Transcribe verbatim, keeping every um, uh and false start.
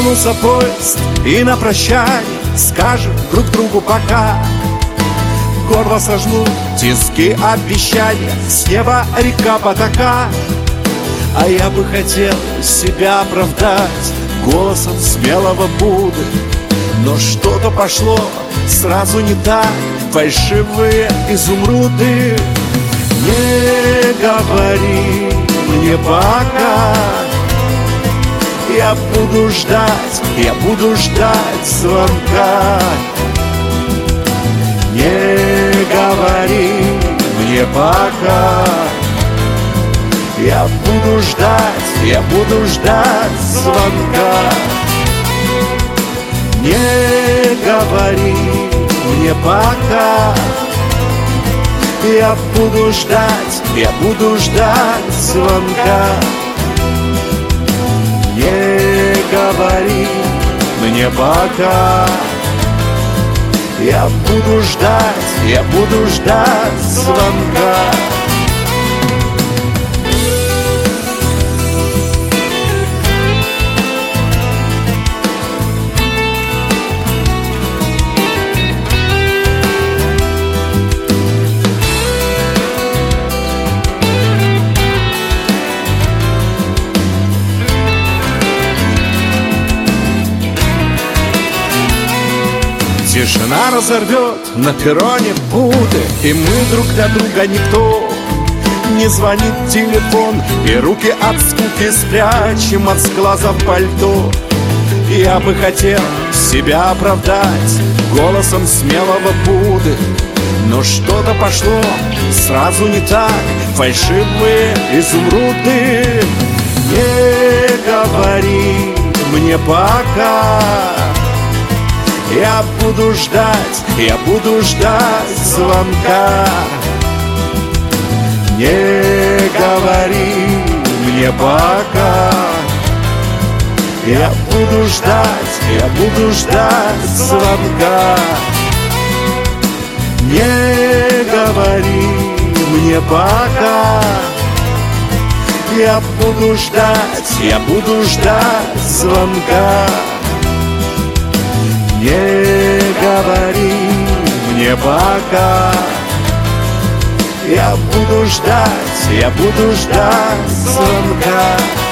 Тронулся поезд, и на прощание скажем друг другу пока. Горло сожмут тиски обещания, с неба река потока. А я бы хотел себя оправдать голосом смелого Будды, но что-то пошло сразу не так, фальшивые изумруды. Не говори мне пока, я буду ждать, я буду ждать звонка. Не говори мне пока, я буду ждать, я буду ждать звонка. Не говори мне пока, я буду ждать, я буду ждать звонка. Не говори мне пока, я буду ждать, я буду ждать звонка. Тишина разорвет на перроне Будды, и мы друг для друга никто. Не звонит телефон, и руки от скуки спрячем от сглаза в пальто. Я бы хотел себя оправдать голосом смелого Будды, но что-то пошло сразу не так, фальшивые изумруды. Не говори мне пока, я буду ждать, я буду ждать звонка. Не говори мне пока, я буду ждать, я буду ждать звонка. Не говори мне пока, я буду ждать, я буду ждать звонка. Не говори мне пока, я буду ждать, я буду ждать звонка.